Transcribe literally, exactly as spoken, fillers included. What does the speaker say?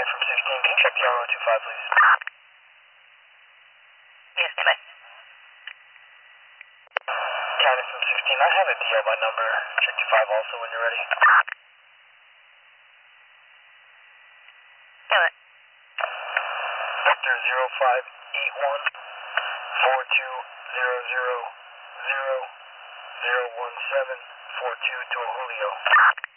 County from sixteen, can you check the R O two five, please? Yes, stand by. County from sixteen, I have a D L by number. Check two five also when you're ready. Kill it. Vector zero five eight one four two zero zero zero zero one seven four two to Julio.